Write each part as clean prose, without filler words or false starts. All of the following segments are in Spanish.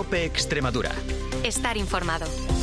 COPE Extremadura. Estar informado.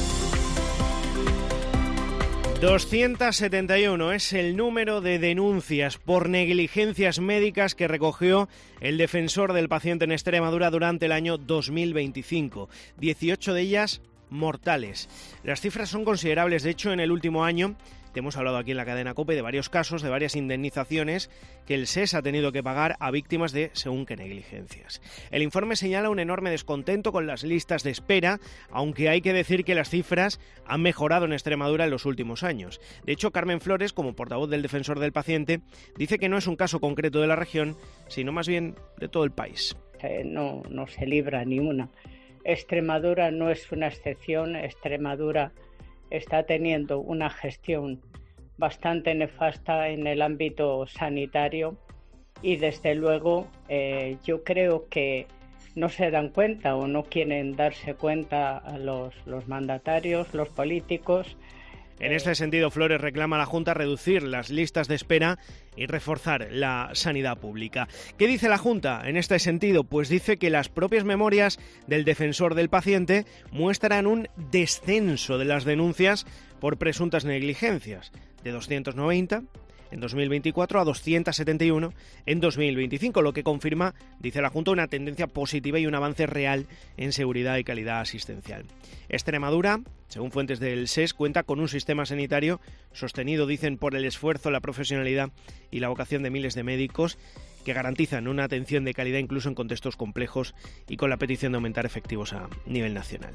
271 es el número de denuncias por negligencias médicas que recogió el defensor del paciente en Extremadura durante el año 2025. 18 de ellas mortales. Las cifras son considerables. De hecho, en el último año, te hemos hablado aquí en la cadena COPE de varios casos, de varias indemnizaciones que el SES ha tenido que pagar a víctimas de según qué negligencias. El informe señala un enorme descontento con las listas de espera, aunque hay que decir que las cifras han mejorado en Extremadura en los últimos años. De hecho, Carmen Flores, como portavoz del defensor del paciente, dice que no es un caso concreto de la región, sino más bien de todo el país. No se libra ni una. Extremadura no es una excepción. Extremadura está teniendo una gestión bastante nefasta en el ámbito sanitario y desde luego yo creo que no se dan cuenta o no quieren darse cuenta a los mandatarios, los políticos. En este sentido, Flores reclama a la Junta reducir las listas de espera y reforzar la sanidad pública. ¿Qué dice la Junta en este sentido? Pues dice que las propias memorias del defensor del paciente muestran un descenso de las denuncias por presuntas negligencias, de 290 en 2024 a 271 en 2025, lo que confirma, dice la Junta, una tendencia positiva y un avance real en seguridad y calidad asistencial. Extremadura, según fuentes del SES, cuenta con un sistema sanitario sostenido, dicen, por el esfuerzo, la profesionalidad y la vocación de miles de médicos que garantizan una atención de calidad incluso en contextos complejos y con la petición de aumentar efectivos a nivel nacional.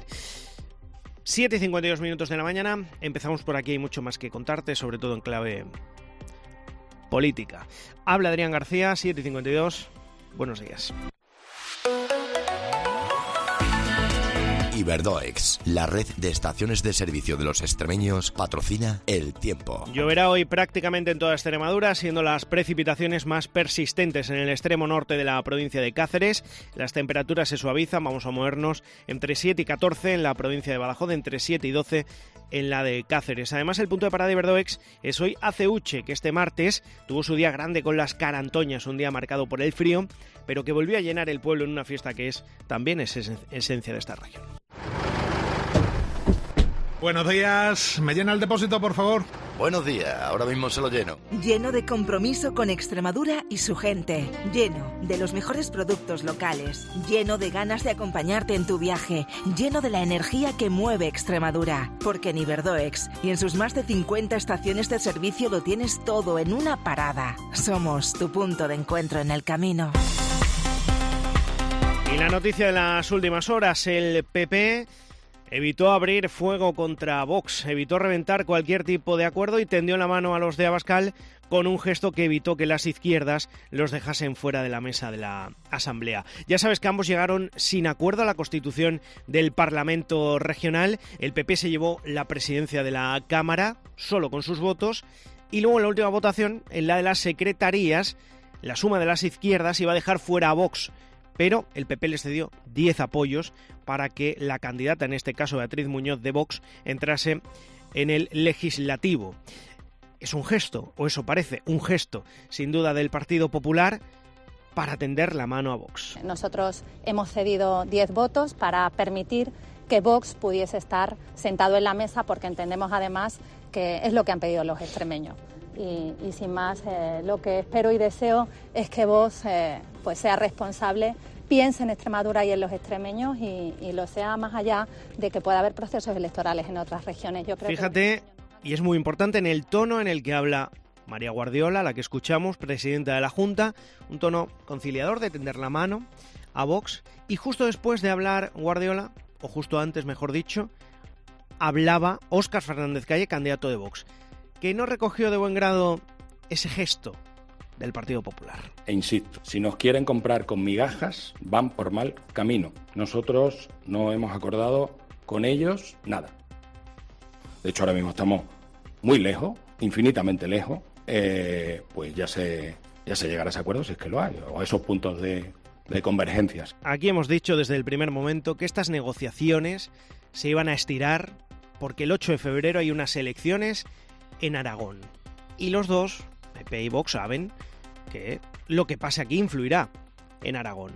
7:52 de la mañana, empezamos por aquí, hay mucho más que contarte, sobre todo en clave política. Habla Adrián García, 7:52. Buenos días. Iberdoex, la red de estaciones de servicio de los extremeños, patrocina El Tiempo. Lloverá hoy prácticamente en toda Extremadura, siendo las precipitaciones más persistentes en el extremo norte de la provincia de Cáceres. Las temperaturas se suavizan, vamos a movernos entre 7 y 14 en la provincia de Badajoz, entre 7 y 12 en la de Cáceres. Además, el punto de parada de Iberdoex es hoy Aceuche, que este martes tuvo su día grande con las carantoñas, un día marcado por el frío, pero que volvió a llenar el pueblo en una fiesta que también es esencia de esta región. Buenos días, ¿me llena el depósito, por favor? Buenos días, ahora mismo se lo lleno. Lleno de compromiso con Extremadura y su gente. Lleno de los mejores productos locales. Lleno de ganas de acompañarte en tu viaje. Lleno de la energía que mueve Extremadura. Porque en Iberdoex y en sus más de 50 estaciones de servicio lo tienes todo en una parada. Somos tu punto de encuentro en el camino. Y la noticia de las últimas horas, el PP evitó abrir fuego contra Vox, evitó reventar cualquier tipo de acuerdo y tendió la mano a los de Abascal con un gesto que evitó que las izquierdas los dejasen fuera de la mesa de la Asamblea. Ya sabes que ambos llegaron sin acuerdo a la constitución del Parlamento regional. El PP se llevó la presidencia de la Cámara solo con sus votos y luego en la última votación, en la de las secretarías, la suma de las izquierdas iba a dejar fuera a Vox. Pero el PP les cedió 10 apoyos para que la candidata, en este caso Beatriz Muñoz de Vox, entrase en el legislativo. Es un gesto, o eso parece, un gesto, sin duda, del Partido Popular para tender la mano a Vox. Nosotros hemos cedido 10 votos para permitir que Vox pudiese estar sentado en la mesa, porque entendemos además que es lo que han pedido los extremeños. Y sin más, lo que espero y deseo es que Vox pues sea responsable, piense en Extremadura y en los extremeños y lo sea más allá de que pueda haber procesos electorales en otras regiones. Yo creo Fíjate, y es muy importante en el tono en el que habla María Guardiola, la que escuchamos, presidenta de la Junta, un tono conciliador de tender la mano a Vox, y justo después de hablar Guardiola, o justo antes mejor dicho, hablaba Óscar Fernández Calle, candidato de Vox, que no recogió de buen grado ese gesto del Partido Popular. E insisto, si nos quieren comprar con migajas, van por mal camino. Nosotros no hemos acordado con ellos nada. De hecho, ahora mismo estamos muy lejos, infinitamente lejos, pues ya se llegará a ese acuerdo, si es que lo hay, o a esos puntos de convergencias. Aquí hemos dicho desde el primer momento que estas negociaciones se iban a estirar porque el 8 de febrero hay unas elecciones en Aragón. Y los dos, PP y Vox, saben que lo que pase aquí influirá en Aragón.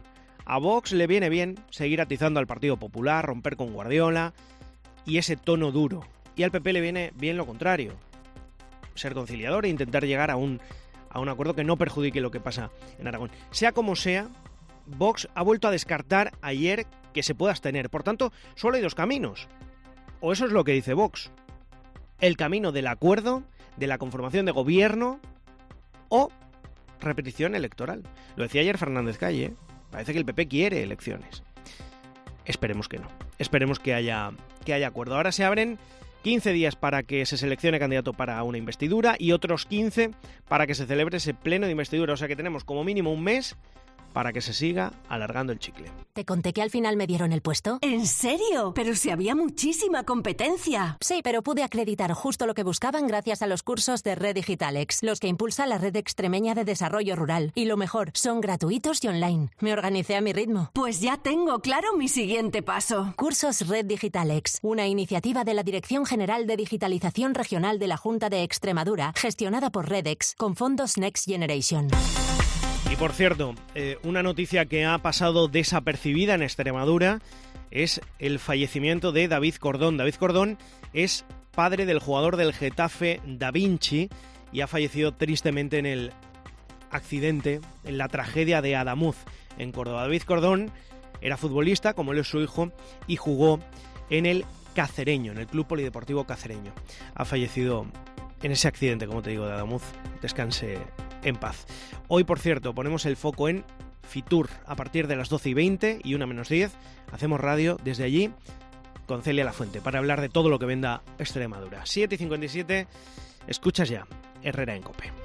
A Vox le viene bien seguir atizando al Partido Popular, romper con Guardiola y ese tono duro. Y al PP le viene bien lo contrario, ser conciliador e intentar llegar a un acuerdo que no perjudique lo que pasa en Aragón. Sea como sea, Vox ha vuelto a descartar ayer que se pueda abstener. Por tanto, solo hay dos caminos. O eso es lo que dice Vox. El camino del acuerdo, de la conformación de gobierno o repetición electoral. Lo decía ayer Fernández Calle. Parece que el PP quiere elecciones. Esperemos que no. Esperemos que haya acuerdo. Ahora se abren 15 días para que se seleccione candidato para una investidura y otros 15 para que se celebre ese pleno de investidura. O sea que tenemos como mínimo un mes para que se siga alargando el chicle. ¿Te conté que al final me dieron el puesto? ¿En serio? Pero si había muchísima competencia. Sí, pero pude acreditar justo lo que buscaban gracias a los cursos de Red Digitalex, los que impulsa la Red Extremeña de Desarrollo Rural. Y lo mejor, son gratuitos y online. Me organicé a mi ritmo. Pues ya tengo claro mi siguiente paso. Cursos Red Digitalex, una iniciativa de la Dirección General de Digitalización Regional de la Junta de Extremadura, gestionada por Redex, con fondos Next Generation. Y por cierto, una noticia que ha pasado desapercibida en Extremadura es el fallecimiento de David Cordón. David Cordón es padre del jugador del Getafe Da Vinci y ha fallecido tristemente en el accidente, en la tragedia de Adamuz, en Córdoba. David Cordón era futbolista, como él es su hijo, y jugó en el Cacereño, en el Club Polideportivo Cacereño. Ha fallecido en ese accidente, como te digo, de Adamuz. Descanse en paz. Hoy, por cierto, ponemos el foco en Fitur. A partir de las 12:20 y 1:10 hacemos radio desde allí con Celia Lafuente para hablar de todo lo que venda Extremadura. 7:57, escuchas ya Herrera en COPE.